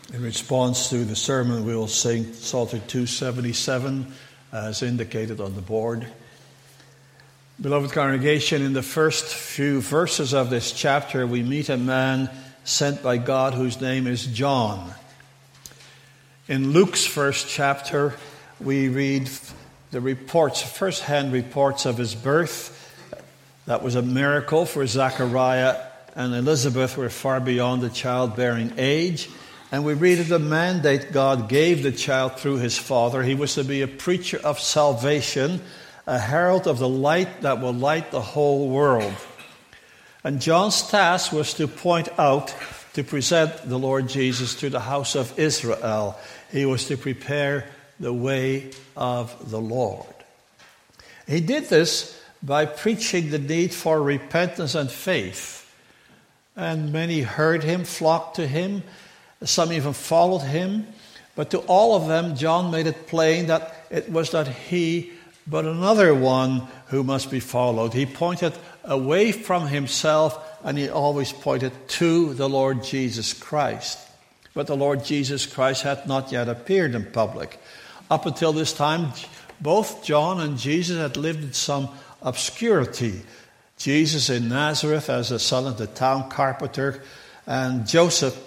In response to the sermon, we will sing Psalter 277 as indicated on the board. Beloved congregation, in the first few verses of this chapter, we meet a man sent by God whose name is John. In Luke's first chapter, we read the reports, first-hand reports of his birth. That was a miracle, for Zachariah and Elizabeth were far beyond the childbearing age. And we read of the mandate God gave the child through his father. He was to be a preacher of salvation, a herald of the light that will light the whole world. And John's task was to point out, to present the Lord Jesus to the house of Israel. He was to prepare the way of the Lord. He did this by preaching the need for repentance and faith. And many heard him, flocked to him. Some even followed him. But to all of them, John made it plain that it was not he, but another one who must be followed. He pointed away from himself, and he always pointed to the Lord Jesus Christ. But the Lord Jesus Christ had not yet appeared in public. Up until this time, both John and Jesus had lived in some obscurity. Jesus in Nazareth as the son of the town carpenter, and Joseph,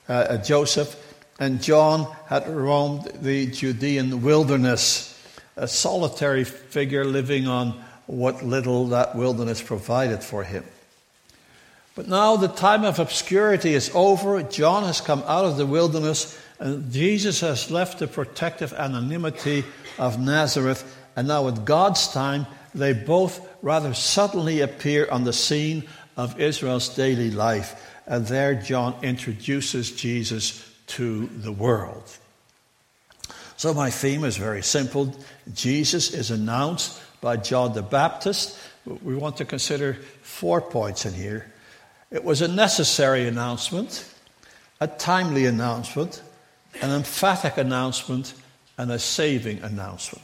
and John had roamed the Judean wilderness, a solitary figure living on what little that wilderness provided for him. But now the time of obscurity is over. John has come out of the wilderness, and Jesus has left the protective anonymity of Nazareth. And now at God's time, they both rather suddenly appear on the scene of Israel's daily life. And there John introduces Jesus to the world. So my theme is very simple. Jesus is announced by John the Baptist. We want to consider 4 points in here. It was a necessary announcement, a timely announcement, an emphatic announcement, and a saving announcement.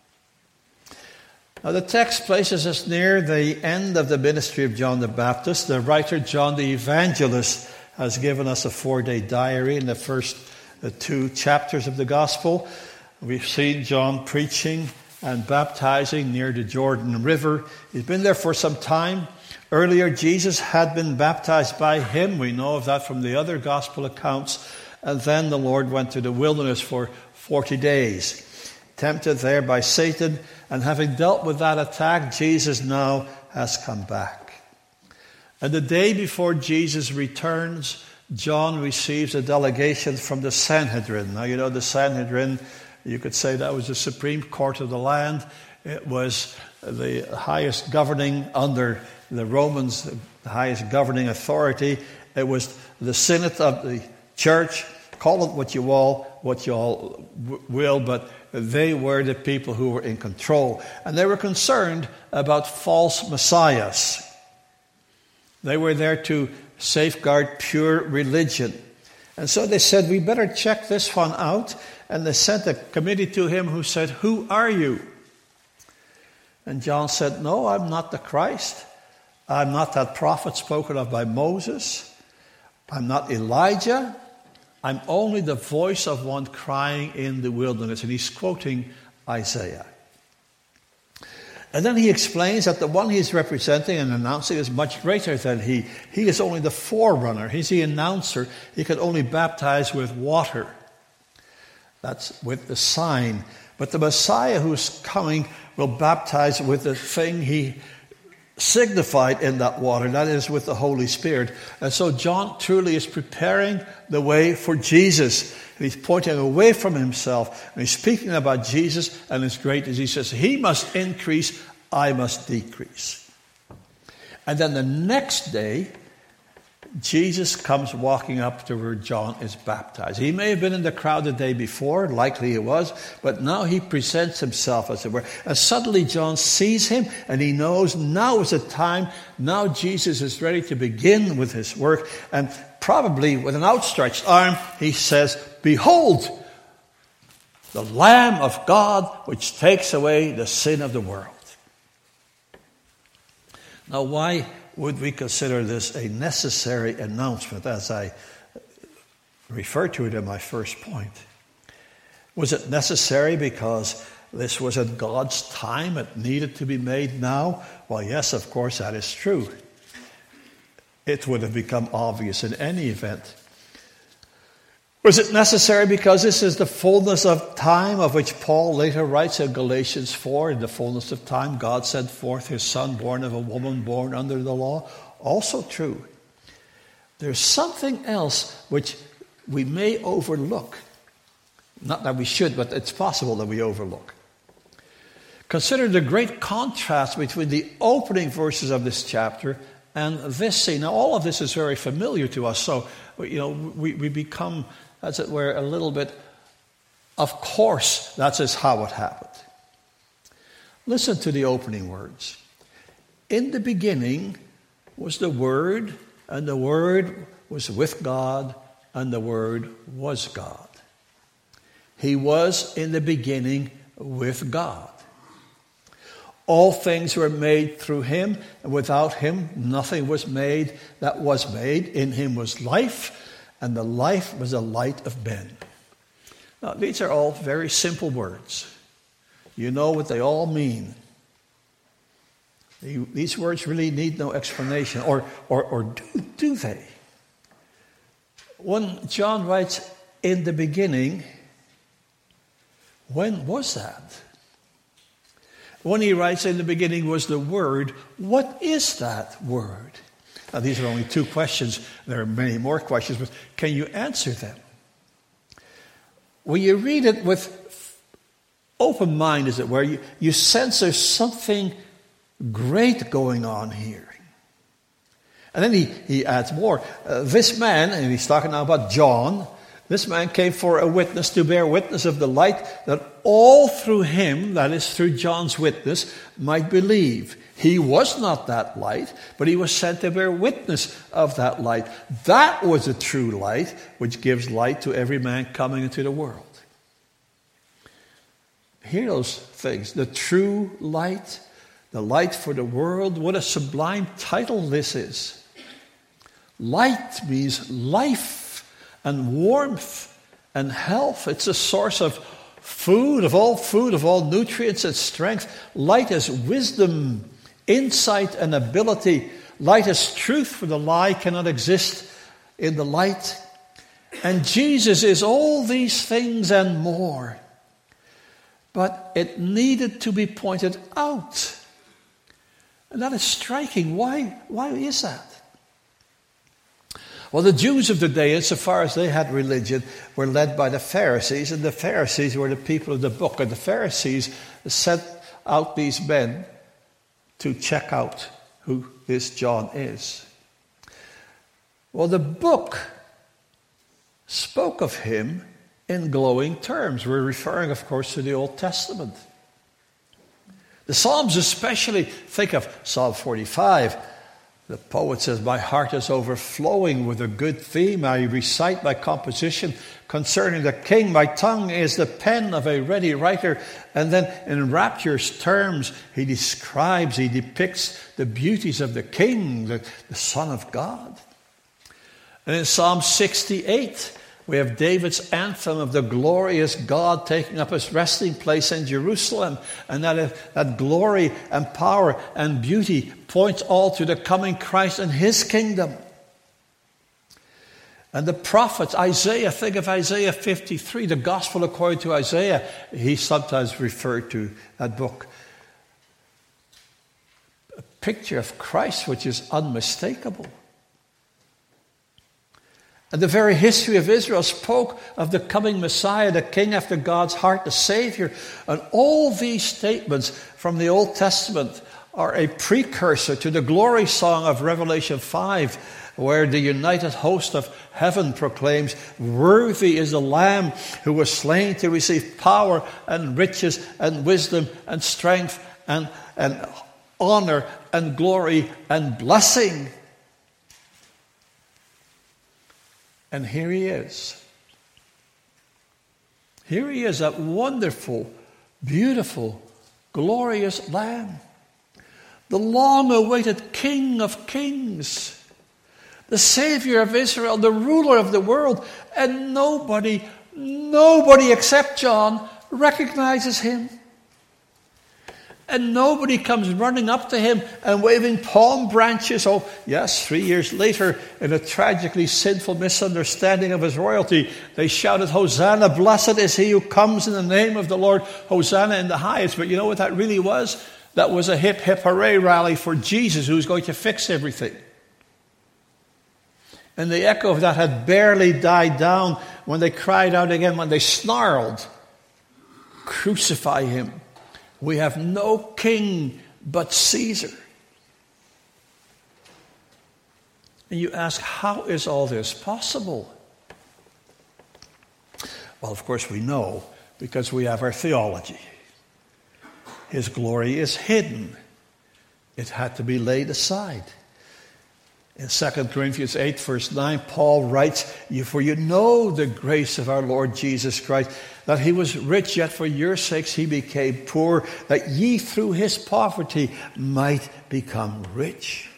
Now the text places us near the end of the ministry of John the Baptist. The writer John the Evangelist has given us a 4-day diary in the first 2 chapters of the Gospel. We've seen John preaching and baptizing near the Jordan River. He's been there for some time. Earlier, Jesus had been baptized by him. We know of that from the other Gospel accounts. And then the Lord went to the wilderness for 40 days, tempted there by Satan. And having dealt with that attack, Jesus now has come back. And the day before Jesus returns, John receives a delegation from the Sanhedrin. Now, you know, the Sanhedrin, you could say that was the supreme court of the land. It was the highest governing under the Romans, the highest governing authority. It was the synod of the church. Call it what you all will, but they were the people who were in control. And they were concerned about false messiahs. They were there to safeguard pure religion. And so they said, we better check this one out. And they sent a committee to him who said, who are you? And John said, no, I'm not the Christ. I'm not that prophet spoken of by Moses. I'm not Elijah. I'm only the voice of one crying in the wilderness. And he's quoting Isaiah. And then he explains that the one he's representing and announcing is much greater than he. He is only the forerunner. He's the announcer. He can only baptize with water. That's with the sign. But the Messiah who's coming will baptize with the thing he signified in that water. That is with the Holy Spirit. And so John truly is preparing the way for Jesus. And he's pointing away from himself. And he's speaking about Jesus and his greatness. He says, he must increase, I must decrease. And then the next day, Jesus comes walking up to where John is baptized. He may have been in the crowd the day before, likely he was, but now he presents himself, as it were. And suddenly John sees him, and he knows now is the time. Now Jesus is ready to begin with his work. And probably with an outstretched arm, he says, behold, the Lamb of God, which takes away the sin of the world. Now, why would we consider this a necessary announcement, as I refer to it in my first point. Was it necessary because this was at God's time? It needed to be made now? Well, yes, of course, that is true. It would have become obvious in any event. Was it necessary because this is the fullness of time, of which Paul later writes in Galatians 4, in the fullness of time, God sent forth his Son, born of a woman, born under the law? Also true. There's something else which we may overlook. Not that we should, but it's possible that we overlook. Consider the great contrast between the opening verses of this chapter and this scene. Now, all of this is very familiar to us, so we become, as it were, a little bit, of course, that's just how it happened. Listen to the opening words. In the beginning was the Word, and the Word was with God, and the Word was God. He was in the beginning with God. All things were made through him, and without him nothing was made that was made. In him was life, and the life was the light of men. Now, these are all very simple words. You know what they all mean. These words really need no explanation, or do they? When John writes, in the beginning, when was that? When he writes, in the beginning was the Word, what is that Word? Now, these are only two questions. There are many more questions, but can you answer them? When you read it with open mind, as it were, you sense there's something great going on here. And then he adds more. This man, and he's talking now about John, this man came for a witness to bear witness of the light, that all through him, that is through John's witness, might believe. He was not that light, but he was sent to bear witness of that light. That was the true light, which gives light to every man coming into the world. Hear those things. The true light, the light for the world. What a sublime title this is. Light means life and warmth and health. It's a source of food, of all nutrients and strength. Light is wisdom, insight, and ability. Light is truth, for the lie cannot exist in the light. And Jesus is all these things and more. But it needed to be pointed out. And that is striking. Why is that? Well, the Jews of the day, insofar as they had religion, were led by the Pharisees, and the Pharisees were the people of the book. And the Pharisees sent out these men to check out who this John is. Well, the book spoke of him in glowing terms. We're referring, of course, to the Old Testament. The Psalms especially, think of Psalm 45. The poet says, my heart is overflowing with a good theme. I recite my composition concerning the king. My tongue is the pen of a ready writer. And then in rapturous terms, he depicts the beauties of the king, the Son of God. And in Psalm 68, we have David's anthem of the glorious God taking up his resting place in Jerusalem. And that glory and power and beauty points all to the coming Christ and his kingdom. And the prophets, Isaiah, think of Isaiah 53, the gospel according to Isaiah. He sometimes referred to that book. A picture of Christ which is unmistakable. And the very history of Israel spoke of the coming Messiah, the King after God's heart, the Savior. And all these statements from the Old Testament are a precursor to the glory song of Revelation 5, where the united host of heaven proclaims, worthy is the Lamb who was slain to receive power and riches and wisdom and strength and honor and glory and blessing. And here he is. Here he is, that wonderful, beautiful, glorious Lamb. The long-awaited King of Kings. the Savior of Israel, the ruler of the world, and nobody except John recognizes him. And nobody comes running up to him and waving palm branches. Oh, yes, 3 years later, in a tragically sinful misunderstanding of his royalty, they shouted, Hosanna, blessed is he who comes in the name of the Lord, Hosanna in the highest. But you know what that really was? That was a hip, hip, hooray rally for Jesus, who's going to fix everything. And the echo of that had barely died down when they cried out again, when they snarled, crucify him. We have no king but Caesar. And you ask, how is all this possible? Well, of course we know, because we have our theology. His glory is hidden. It had to be laid aside. In 2 Corinthians 8, verse 9, Paul writes, For you know the grace of our Lord Jesus Christ, that he was rich, yet for your sakes he became poor, that ye through his poverty might become rich.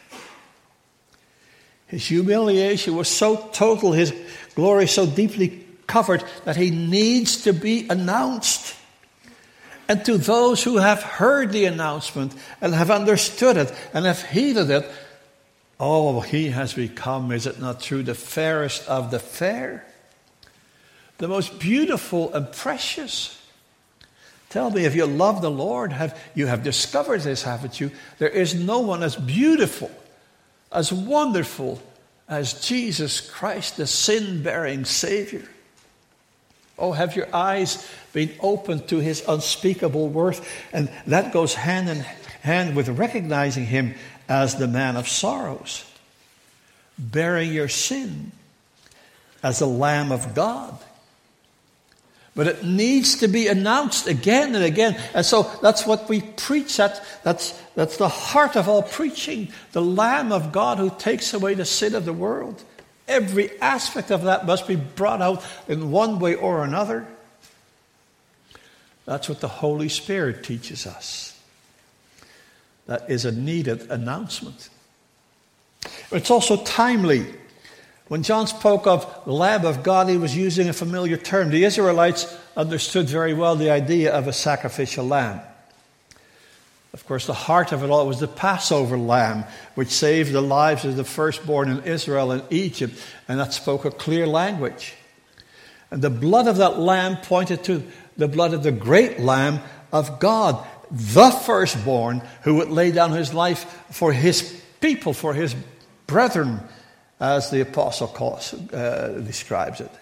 His humiliation was so total, his glory so deeply covered, that he needs to be announced. And to those who have heard the announcement and have understood it and have heeded it, oh, he has become, is it not true, the fairest of the fair? The most beautiful and precious. Tell me, if you love the Lord, you have discovered this, haven't you? There is no one as beautiful, as wonderful as Jesus Christ, the sin-bearing Savior. Oh, have your eyes been opened to his unspeakable worth? And that goes hand in hand with recognizing him as the man of sorrows, bearing your sin as the Lamb of God. But it needs to be announced again and again. And so that's what we preach. That's the heart of all preaching. The Lamb of God who takes away the sin of the world. Every aspect of that must be brought out in one way or another. That's what the Holy Spirit teaches us. That is a needed announcement. It's also timely. When John spoke of the Lamb of God, he was using a familiar term. The Israelites understood very well the idea of a sacrificial lamb. Of course, the heart of it all was the Passover lamb, which saved the lives of the firstborn in Israel and Egypt, and that spoke a clear language. And the blood of that lamb pointed to the blood of the great Lamb of God, the firstborn, who would lay down his life for his people, for his brethren, as the Apostle describes it.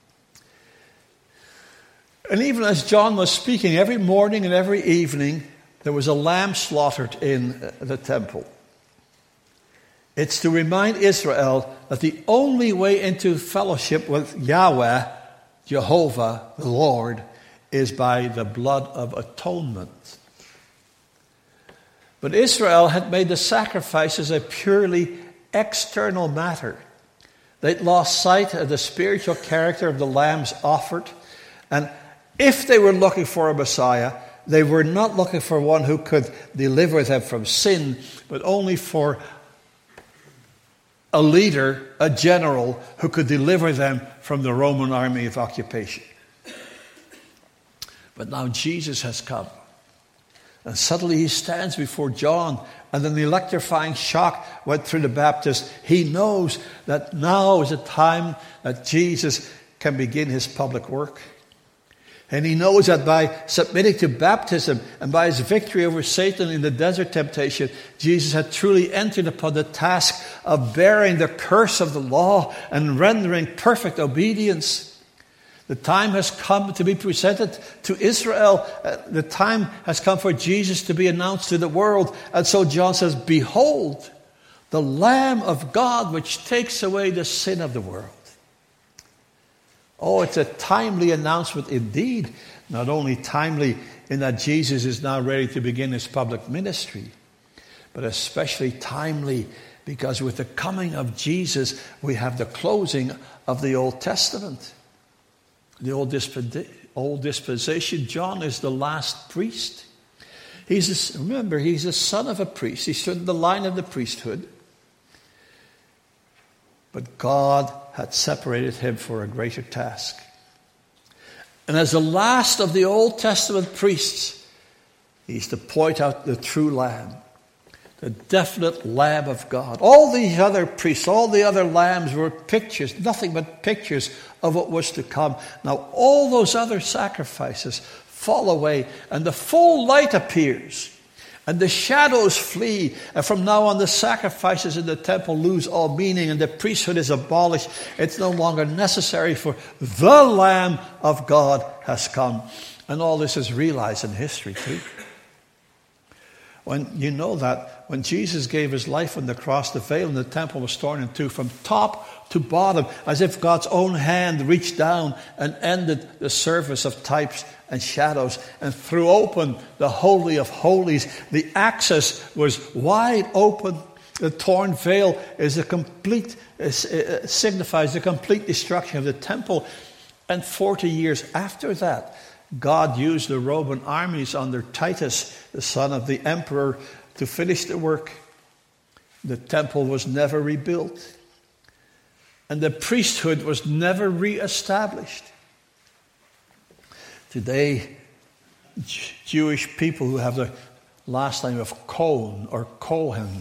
And even as John was speaking, every morning and every evening, there was a lamb slaughtered in the temple. It's to remind Israel that the only way into fellowship with Yahweh, Jehovah, the Lord, is by the blood of atonement. But Israel had made the sacrifices a purely external matter. They'd lost sight of the spiritual character of the lambs offered. And if they were looking for a Messiah, they were not looking for one who could deliver them from sin, but only for a leader, a general, who could deliver them from the Roman army of occupation. But now Jesus has come. And suddenly he stands before John, and an electrifying shock went through the Baptist. He knows that now is the time that Jesus can begin his public work. And he knows that by submitting to baptism and by his victory over Satan in the desert temptation, Jesus had truly entered upon the task of bearing the curse of the law and rendering perfect obedience. The time has come to be presented to Israel. The time has come for Jesus to be announced to the world. And so John says, "Behold, the Lamb of God which takes away the sin of the world." Oh, it's a timely announcement indeed. Not only timely in that Jesus is now ready to begin his public ministry, but especially timely because with the coming of Jesus, we have the closing of the Old Testament. The old dispensation. John is the last priest. Remember, he's the son of a priest. He stood in the line of the priesthood. but God had separated him for a greater task. And as the last of the Old Testament priests, he's to point out the true Lamb, the definite Lamb of God. All the other priests, all the other lambs were pictures, nothing but pictures of what was to come. Now all those other sacrifices fall away, and the full light appears, and the shadows flee, and from now on the sacrifices in the temple lose all meaning, and the priesthood is abolished. It's no longer necessary, for the Lamb of God has come. And all this is realized in history too. When you know that when Jesus gave his life on the cross, the veil in the temple was torn in two from top to bottom, as if God's own hand reached down and ended the service of types and shadows and threw open the Holy of Holies. The access was wide open. The torn veil signifies the complete destruction of the temple. And 40 years after that, God used the Roman armies under Titus, the son of the emperor, to finish the work. The temple was never rebuilt, and the priesthood was never reestablished. Today, Jewish people who have the last name of Cohen or Cohen,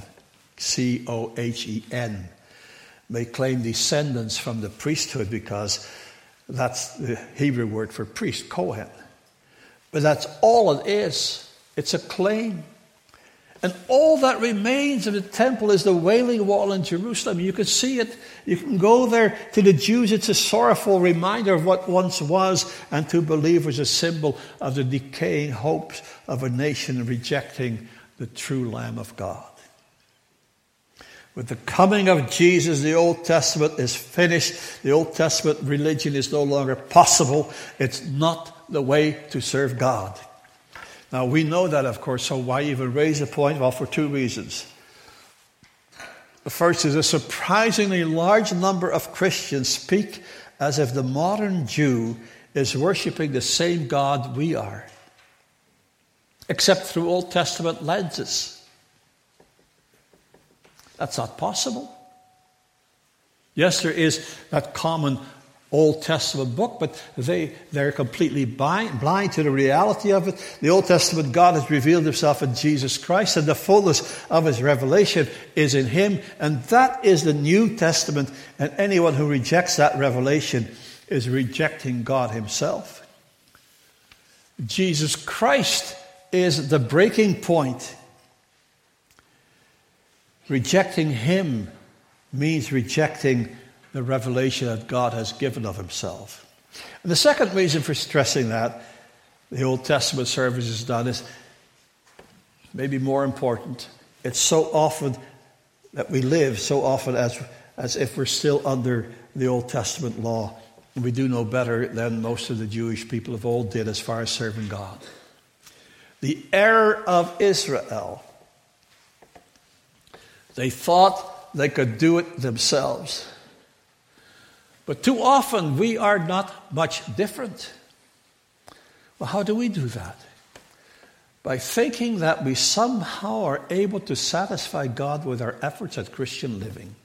Cohen, may claim descendants from the priesthood because that's the Hebrew word for priest, Kohen. But that's all it is. It's a claim. And all that remains of the temple is the Wailing Wall in Jerusalem. You can see it. You can go there. To the Jews, it's a sorrowful reminder of what once was, and to believers, a symbol of the decaying hopes of a nation rejecting the true Lamb of God. With the coming of Jesus, the Old Testament is finished. The Old Testament religion is no longer possible. It's not the way to serve God. Now, we know that, of course, so why even raise the point? Well, for two reasons. The first is a surprisingly large number of Christians speak as if the modern Jew is worshiping the same God we are, except through Old Testament lenses. That's not possible. Yes, there is that common Old Testament book, but they're completely blind to the reality of it. The Old Testament God has revealed himself in Jesus Christ, and the fullness of his revelation is in him. And that is the New Testament, and anyone who rejects that revelation is rejecting God himself. Jesus Christ is the breaking point. Rejecting him means rejecting the revelation that God has given of himself. And the second reason for stressing that the Old Testament service is done is maybe more important. It's so often that we live so often as if we're still under the Old Testament law. And we do know better than most of the Jewish people of old did as far as serving God. The error of Israel. They thought they could do it themselves. But too often we are not much different. Well, how do we do that? By thinking that we somehow are able to satisfy God with our efforts at Christian living.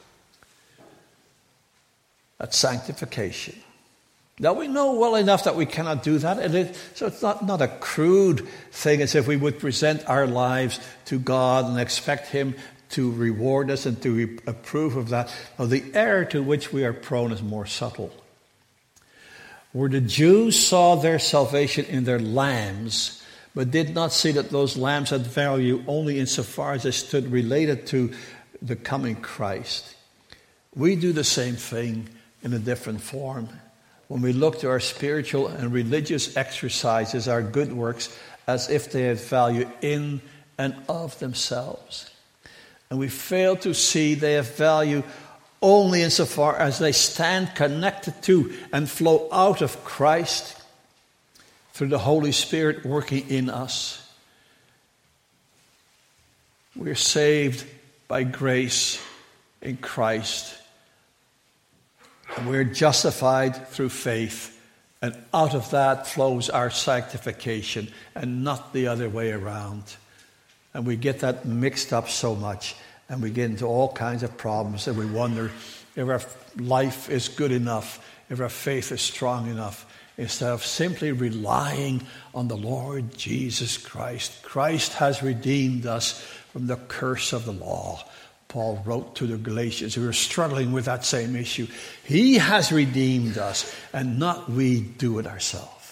That's sanctification. Now we know well enough that we cannot do that. So it's not a crude thing as if we would present our lives to God and expect him to reward us and to approve of that. Now, the error to which we are prone is more subtle. Where the Jews saw their salvation in their lambs, but did not see that those lambs had value only insofar as they stood related to the coming Christ. We do the same thing in a different form. When we look to our spiritual and religious exercises, our good works, as if they had value in and of themselves. And we fail to see they have value only insofar as they stand connected to and flow out of Christ through the Holy Spirit working in us. We're saved by grace in Christ. And we're justified through faith. And out of that flows our sanctification, and not the other way around. And we get that mixed up so much, and we get into all kinds of problems, and we wonder if our life is good enough, if our faith is strong enough, instead of simply relying on the Lord Jesus Christ. Christ has redeemed us from the curse of the law. Paul wrote to the Galatians who were struggling with that same issue. He has redeemed us, and not we do it ourselves.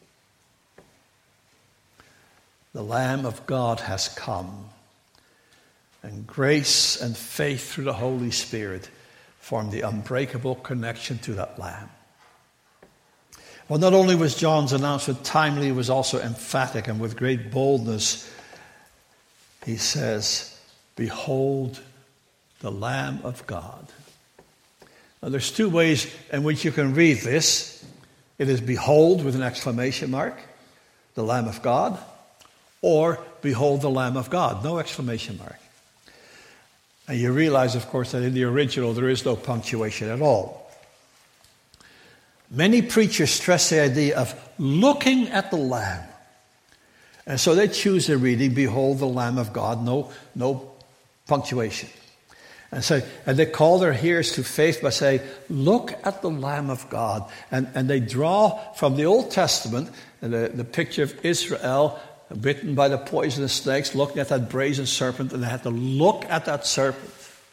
The Lamb of God has come, and grace and faith through the Holy Spirit form the unbreakable connection to that Lamb. Well, not only was John's announcement timely, it was also emphatic, and with great boldness, he says, "Behold the Lamb of God." Now, there's two ways in which you can read this. It is "behold" with an exclamation mark, the Lamb of God, or "behold the Lamb of God," no exclamation mark. And you realize, of course, that in the original there is no punctuation at all. Many preachers stress the idea of looking at the Lamb. And so they choose the reading, "Behold the Lamb of God," no punctuation. And they call their hearers to faith by saying, "Look at the Lamb of God." And they draw from the Old Testament the picture of Israel bitten by the poisonous snakes, looking at that brazen serpent, and they had to look at that serpent.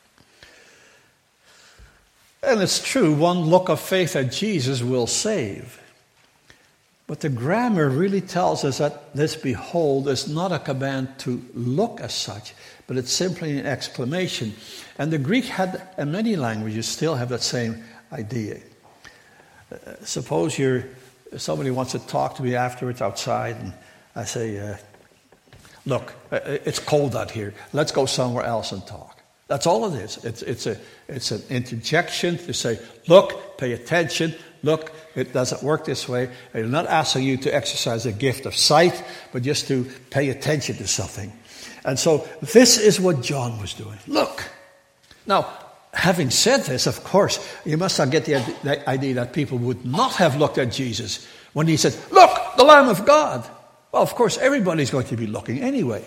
And it's true, one look of faith at Jesus will save. But the grammar really tells us that this "behold" is not a command to look as such, but it's simply an exclamation. And the Greek had, and many languages still have that same idea. Suppose somebody wants to talk to me afterwards outside, and I say, "Look, it's cold out here. Let's go somewhere else and talk." That's all it is. It's an interjection to say, "Look, pay attention. Look, it doesn't work this way." I'm not asking you to exercise a gift of sight, but just to pay attention to something. And so this is what John was doing. Look. Now, having said this, of course, you must not get the idea that people would not have looked at Jesus when he said, "Look, the Lamb of God." Well, of course, everybody's going to be looking anyway.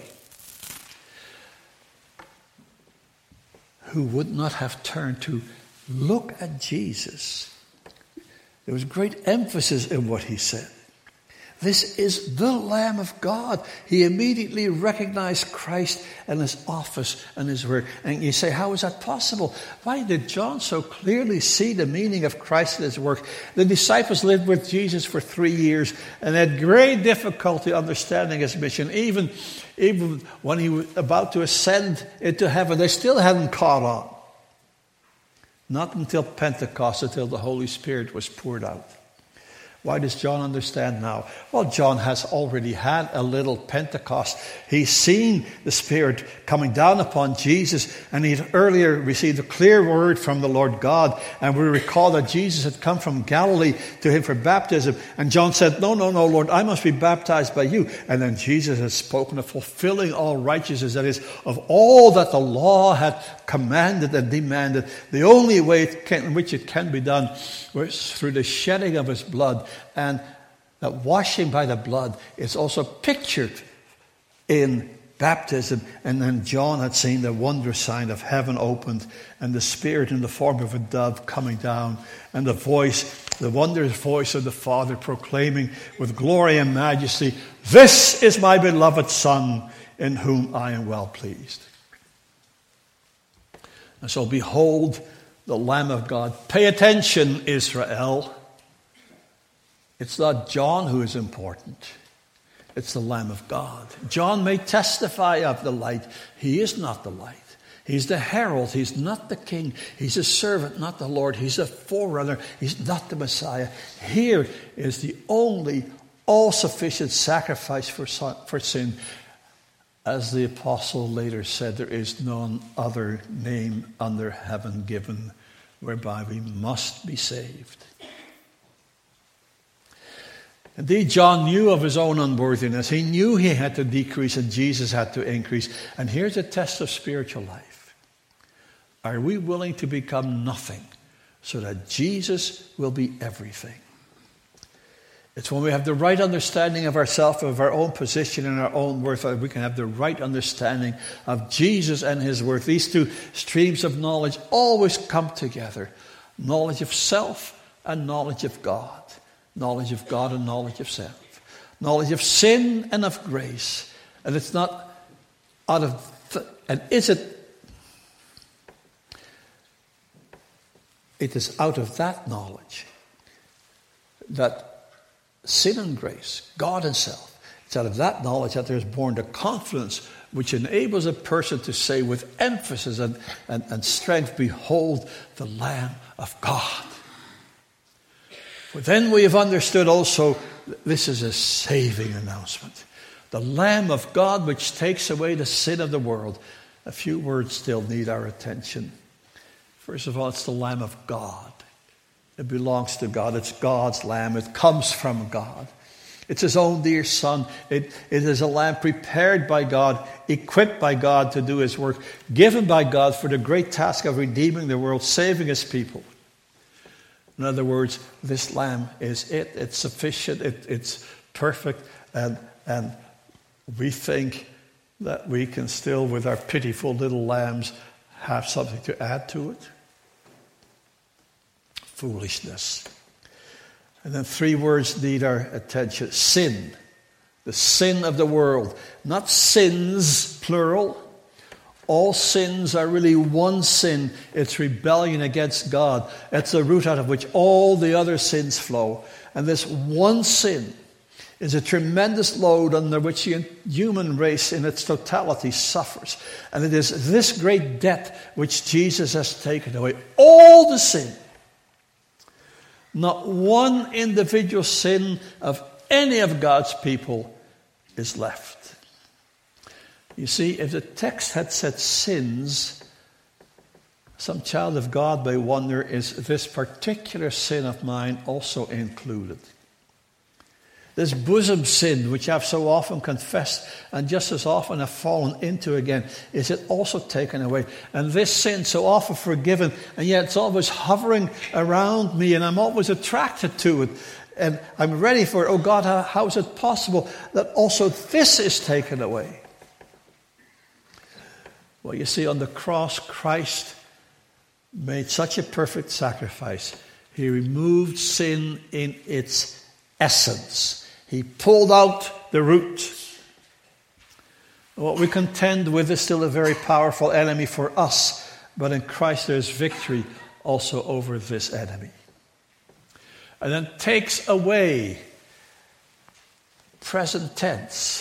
Who would not have turned to look at Jesus? There was great emphasis in what he said. This is the Lamb of God. He immediately recognized Christ and his office and his work. And you say, how is that possible? Why did John so clearly see the meaning of Christ and his work? The disciples lived with Jesus for 3 years and had great difficulty understanding his mission. Even when he was about to ascend into heaven, they still hadn't caught on. Not until Pentecost, until the Holy Spirit was poured out. Why does John understand now? Well, John has already had a little Pentecost. He's seen the Spirit coming down upon Jesus, and he had earlier received a clear word from the Lord God. And we recall that Jesus had come from Galilee to him for baptism. And John said, no, Lord, I must be baptized by you. And then Jesus had spoken of fulfilling all righteousness, that is, of all that the law had commanded and demanded. The only way in which it can be done was through the shedding of his blood. And that washing by the blood is also pictured in baptism. And then John had seen the wondrous sign of heaven opened and the Spirit in the form of a dove coming down, and the wondrous voice of the Father proclaiming with glory and majesty, "This is my beloved Son, in whom I am well pleased." And so behold the Lamb of God. Pay attention, Israel. It's not John who is important. It's the Lamb of God. John may testify of the light. He is not the light. He's the herald. He's not the king. He's a servant, not the Lord. He's a forerunner. He's not the Messiah. Here is the only all-sufficient sacrifice for sin. As the apostle later said, there is none other name under heaven given whereby we must be saved. Indeed, John knew of his own unworthiness. He knew he had to decrease and Jesus had to increase. And here's a test of spiritual life. Are we willing to become nothing so that Jesus will be everything? It's when we have the right understanding of ourselves, of our own position and our own worth, that we can have the right understanding of Jesus and his worth. These two streams of knowledge always come together. Knowledge of self and knowledge of God. Knowledge of God and knowledge of self. Knowledge of sin and of grace. And it's not out of... and is it... It is out of that knowledge that sin and grace, God and self, it's out of that knowledge that there's born the confidence which enables a person to say with emphasis and strength, behold the Lamb of God. For then we have understood also this is a saving announcement. The Lamb of God which takes away the sin of the world. A few words still need our attention. First of all, it's the Lamb of God. It belongs to God. It's God's lamb. It comes from God. It's his own dear son. It is a lamb prepared by God, equipped by God to do his work, given by God for the great task of redeeming the world, saving his people. In other words, this lamb is it. It's sufficient. It's perfect. And we think that we can still, with our pitiful little lambs, have something to add to it. Foolishness. And then three words need our attention. Sin. The sin of the world. Not sins, plural. All sins are really one sin. It's rebellion against God. It's the root out of which all the other sins flow. And this one sin is a tremendous load under which the human race in its totality suffers. And it is this great debt which Jesus has taken away. All the sin. Not one individual sin of any of God's people is left. You see, if the text had said sins, some child of God may wonder, is this particular sin of mine also included? This bosom sin, which I've so often confessed and just as often have fallen into again, is it also taken away? And this sin, so often forgiven, and yet it's always hovering around me, and I'm always attracted to it, and I'm ready for it. Oh God, how is it possible that also this is taken away? Well, you see, on the cross, Christ made such a perfect sacrifice. He removed sin in its essence. He pulled out the root. What we contend with is still a very powerful enemy for us, but in Christ there's victory also over this enemy. And then takes away, present tense.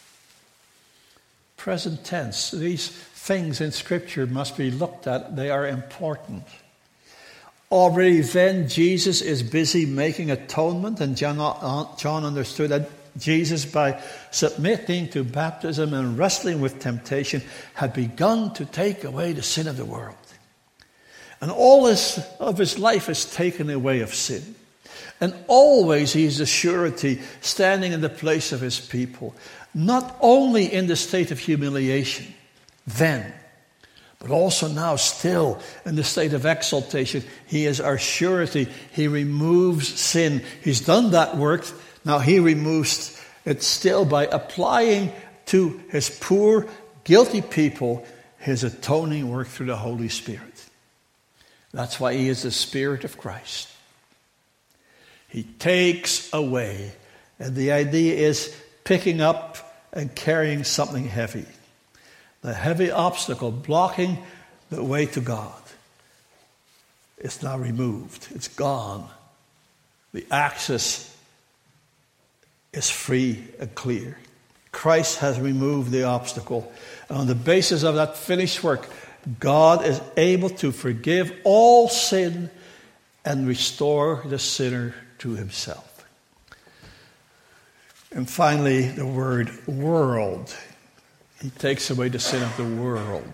Present tense. These things in Scripture must be looked at. They are important. Already then, Jesus is busy making atonement, and John understood that Jesus, by submitting to baptism and wrestling with temptation, had begun to take away the sin of the world. And all of his life is taken away of sin. And always he is a surety, standing in the place of his people, not only in the state of humiliation then, but also now still in the state of exaltation. He is our surety. He removes sin. He's done that work. Now he removes it still by applying to his poor, guilty people his atoning work through the Holy Spirit. That's why he is the Spirit of Christ. He takes away. And the idea is picking up and carrying something heavy. The heavy obstacle blocking the way to God is now removed. It's gone. The access is free and clear. Christ has removed the obstacle. And on the basis of that finished work, God is able to forgive all sin and restore the sinner to himself. And finally, the word world. He takes away the sin of the world.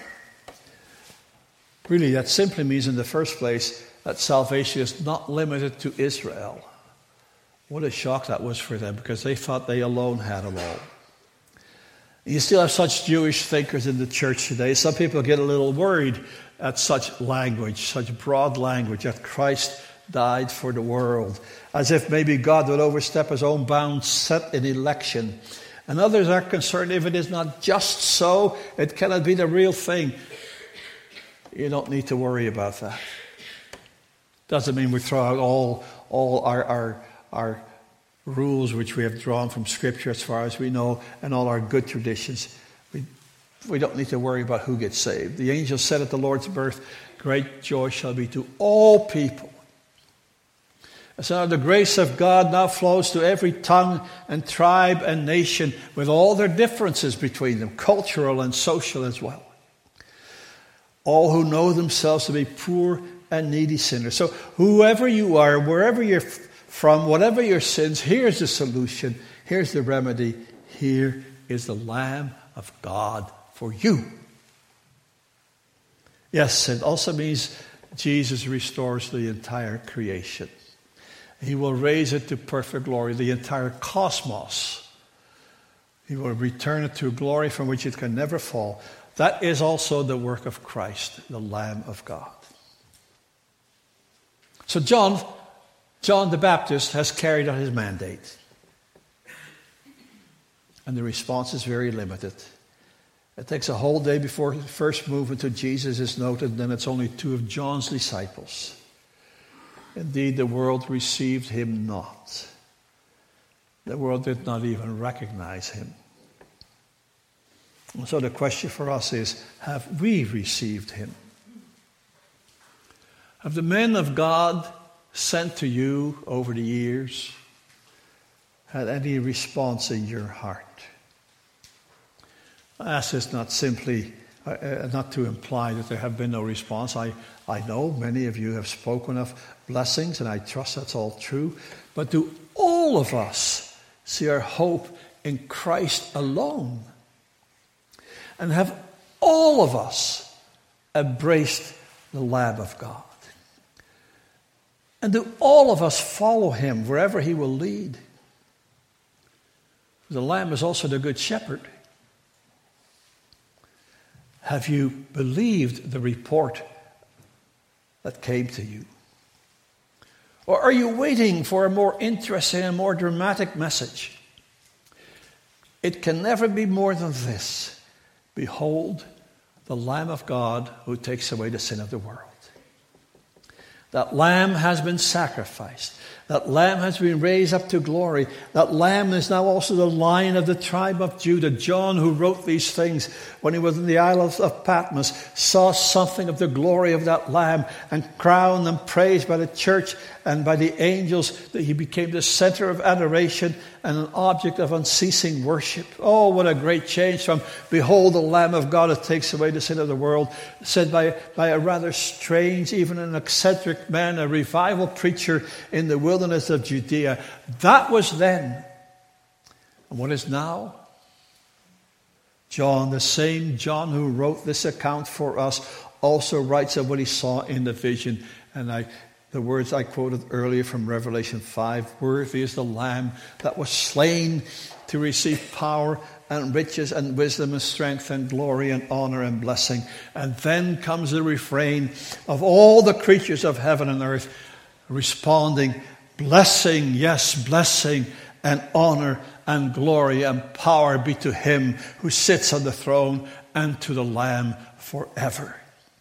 Really, that simply means in the first place that salvation is not limited to Israel. What a shock that was for them, because they thought they alone had it all. You still have such Jewish thinkers in the church today. Some people get a little worried at such language, such broad language, that Christ died for the world. As if maybe God would overstep his own bounds set in election. And others are concerned if it is not just so, it cannot be the real thing. You don't need to worry about that. Doesn't mean we throw out all our rules which we have drawn from Scripture as far as we know, and all our good traditions. We don't need to worry about who gets saved. The angel said at the Lord's birth, great joy shall be to all people. And so the grace of God now flows to every tongue and tribe and nation with all their differences between them, cultural and social as well. All who know themselves to be poor and needy sinners. So whoever you are, wherever you're from, whatever your sins, here's the solution. Here's the remedy. Here is the Lamb of God for you. Yes, it also means Jesus restores the entire creation. He will raise it to perfect glory, the entire cosmos. He will return it to glory from which it can never fall. That is also the work of Christ, the Lamb of God. So John the Baptist has carried out his mandate. And the response is very limited. It takes a whole day before the first movement to Jesus is noted, then it's only 2 of John's disciples. Indeed, the world received him not. The world did not even recognize him. And so the question for us is, have we received him? Have the men of God sent to you over the years had any response in your heart? I ask this not simply, not to imply that there have been no response. I know many of you have spoken of blessings, and I trust that's all true. But do all of us see our hope in Christ alone? And have all of us embraced the Lamb of God? And do all of us follow him wherever he will lead? The Lamb is also the Good Shepherd. Have you believed the report that came to you? Or are you waiting for a more interesting and more dramatic message? It can never be more than this. Behold, the Lamb of God who takes away the sin of the world. That Lamb has been sacrificed. That Lamb has been raised up to glory. That Lamb is now also the Lion of the tribe of Judah. John, who wrote these things when he was in the Isle of Patmos, saw something of the glory of that Lamb, and crowned and praised by the church and by the angels, that he became the center of adoration and an object of unceasing worship. Oh, what a great change from, behold, the Lamb of God that takes away the sin of the world, said by a rather strange, even an eccentric man, a revival preacher in the wilderness of Judea. That was then. And what is now? John, the same John who wrote this account for us, also writes of what he saw in the vision. And the words I quoted earlier from Revelation 5, worthy is the Lamb that was slain to receive power and riches and wisdom and strength and glory and honor and blessing. And then comes the refrain of all the creatures of heaven and earth responding, blessing, yes, blessing and honor and glory and power be to him who sits on the throne and to the Lamb forever.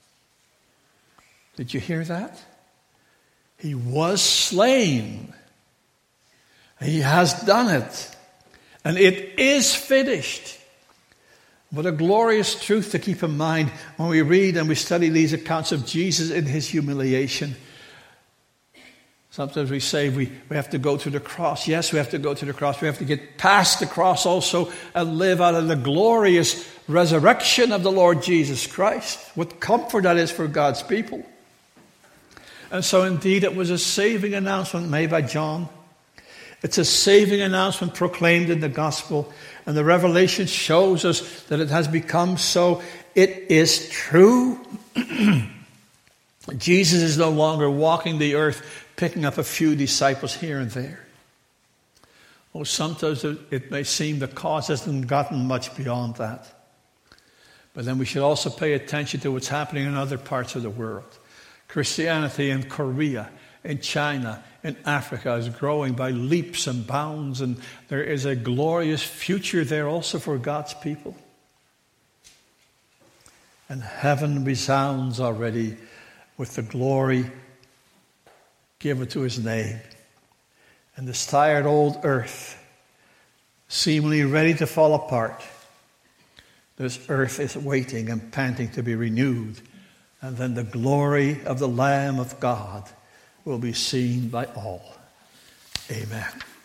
Did you hear that? He was slain. He has done it. And it is finished. What a glorious truth to keep in mind when we read and we study these accounts of Jesus in his humiliation. Sometimes we say we have to go to the cross. Yes, we have to go to the cross. We have to get past the cross also and live out of the glorious resurrection of the Lord Jesus Christ. What comfort that is for God's people. And so indeed it was a saving announcement made by John. It's a saving announcement proclaimed in the gospel. And the Revelation shows us that it has become so. It is true. Jesus is no longer walking the earth, picking up a few disciples here and there. Oh, sometimes it may seem the cause hasn't gotten much beyond that. But then we should also pay attention to what's happening in other parts of the world. Christianity in Korea in China, in Africa is growing by leaps and bounds, and there is a glorious future there also for God's people. And heaven resounds already with the glory given to his name. And this tired old earth, seemingly ready to fall apart, this earth is waiting and panting to be renewed. And then the glory of the Lamb of God will be seen by all. Amen.